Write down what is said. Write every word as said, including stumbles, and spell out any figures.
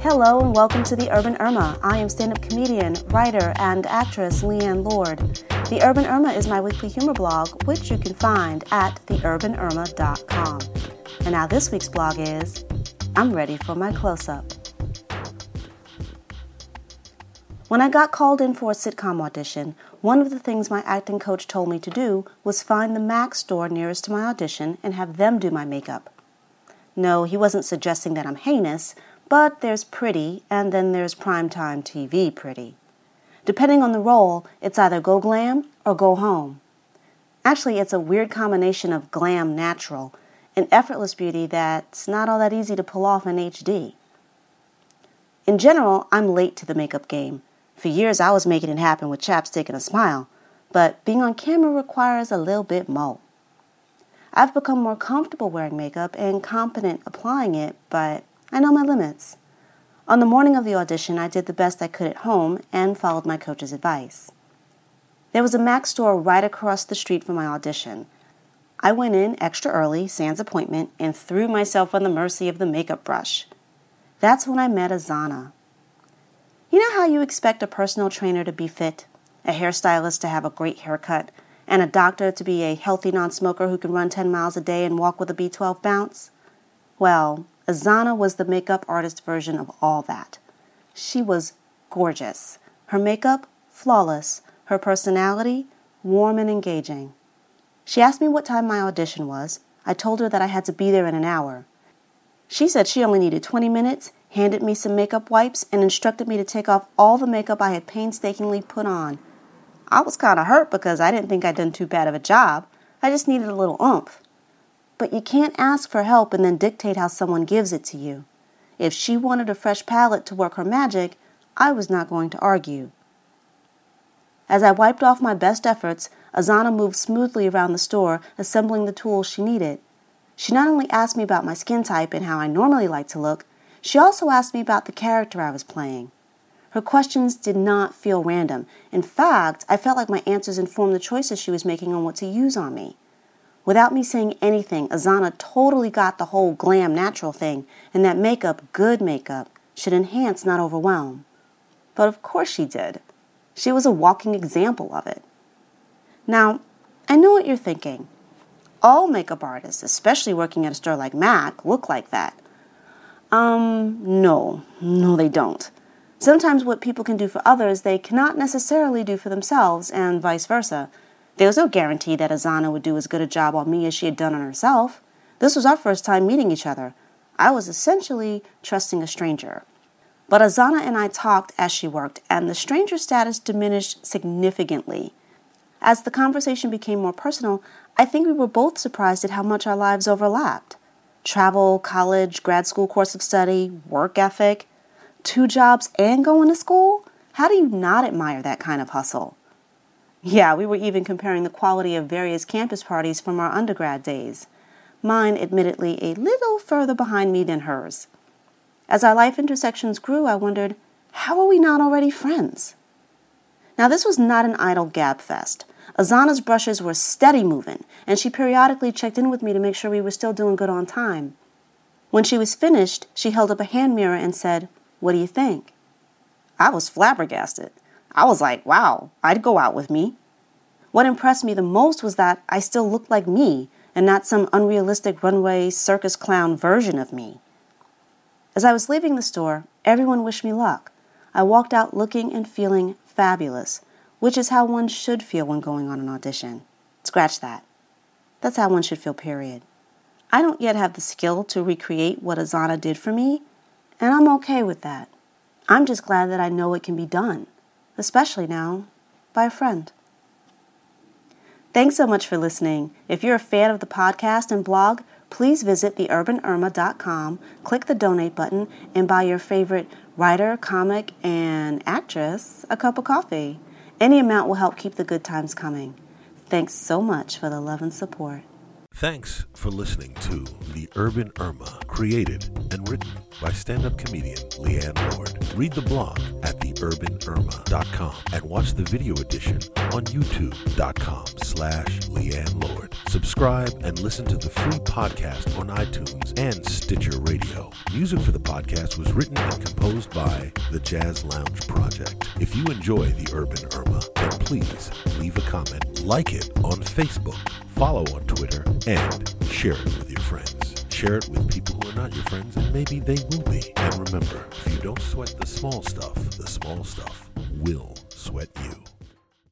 Hello and welcome to The Urban Irma. I am stand-up comedian, writer, and actress Leanne Lord. The Urban Irma is my weekly humor blog, which you can find at the urban irma dot com. And now this week's blog is, I'm ready for my close-up. When I got called in for a sitcom audition, one of the things my acting coach told me to do was find the Mac store nearest to my audition and have them do my makeup. No, he wasn't suggesting that I'm heinous, but there's pretty, and then there's primetime T V pretty. Depending on the role, it's either go glam or go home. Actually, it's a weird combination of glam natural and effortless beauty that's not all that easy to pull off in H D. In general, I'm late to the makeup game. For years, I was making it happen with chapstick and a smile, but being on camera requires a little bit more. I've become more comfortable wearing makeup and competent applying it, but I know my limits. On the morning of the audition, I did the best I could at home and followed my coach's advice. There was a Mac store right across the street from my audition. I went in extra early, sans appointment, and threw myself on the mercy of the makeup brush. That's when I met Azana. You know how you expect a personal trainer to be fit, a hairstylist to have a great haircut, and a doctor to be a healthy non-smoker who can run ten miles a day and walk with a B twelve bounce? Well, Azana was the makeup artist version of all that. She was gorgeous. Her makeup, flawless. Her personality, warm and engaging. She asked me what time my audition was. I told her that I had to be there in an hour. She said she only needed twenty minutes, handed me some makeup wipes, and instructed me to take off all the makeup I had painstakingly put on. I was kind of hurt because I didn't think I'd done too bad of a job. I just needed a little oomph. But you can't ask for help and then dictate how someone gives it to you. If she wanted a fresh palette to work her magic, I was not going to argue. As I wiped off my best efforts, Azana moved smoothly around the store, assembling the tools she needed. She not only asked me about my skin type and how I normally like to look, she also asked me about the character I was playing. Her questions did not feel random. In fact, I felt like my answers informed the choices she was making on what to use on me. Without me saying anything, Azana totally got the whole glam natural thing, and that makeup, good makeup, should enhance, not overwhelm. But of course she did. She was a walking example of it. Now, I know what you're thinking. All makeup artists, especially working at a store like Mac, look like that. Um, no, no they don't. Sometimes what people can do for others, they cannot necessarily do for themselves, and vice versa. There was no guarantee that Azana would do as good a job on me as she had done on herself. This was our first time meeting each other. I was essentially trusting a stranger. But Azana and I talked as she worked, and the stranger status diminished significantly. As the conversation became more personal, I think we were both surprised at how much our lives overlapped. Travel, college, grad school course of study, work ethic, two jobs and going to school? How do you not admire that kind of hustle? Yeah, we were even comparing the quality of various campus parties from our undergrad days. Mine, admittedly, a little further behind me than hers. As our life intersections grew, I wondered, how are we not already friends? Now, this was not an idle gab fest. Azana's brushes were steady moving, and she periodically checked in with me to make sure we were still doing good on time. When she was finished, she held up a hand mirror and said, "What do you think?" I was flabbergasted. I was like, wow, I'd go out with me. What impressed me the most was that I still looked like me and not some unrealistic runway circus clown version of me. As I was leaving the store, everyone wished me luck. I walked out looking and feeling fabulous, which is how one should feel when going on an audition. Scratch that. That's how one should feel, period. I don't yet have the skill to recreate what Azana did for me, and I'm okay with that. I'm just glad that I know it can be done, especially now, by a friend. Thanks so much for listening. If you're a fan of the podcast and blog, please visit the urban irma dot com, click the donate button, and buy your favorite writer, comic, and actress a cup of coffee. Any amount will help keep the good times coming. Thanks so much for the love and support. Thanks for listening to The Urban Irma, created and written by stand-up comedian Leanne Lord. Read the blog at the urban irma dot com and watch the video edition on youtube.com slash Leanne Lord. Subscribe and listen to the free podcast on iTunes and Stitcher Radio. Music for the podcast was written and composed by The Jazz Lounge Project. If you enjoy The Urban Irma, then please leave a comment, like it on Facebook, follow on Twitter, and share it with your friends. Share it with people who are not your friends, and maybe they will be. And remember, if you don't sweat the small stuff, the small stuff will sweat you.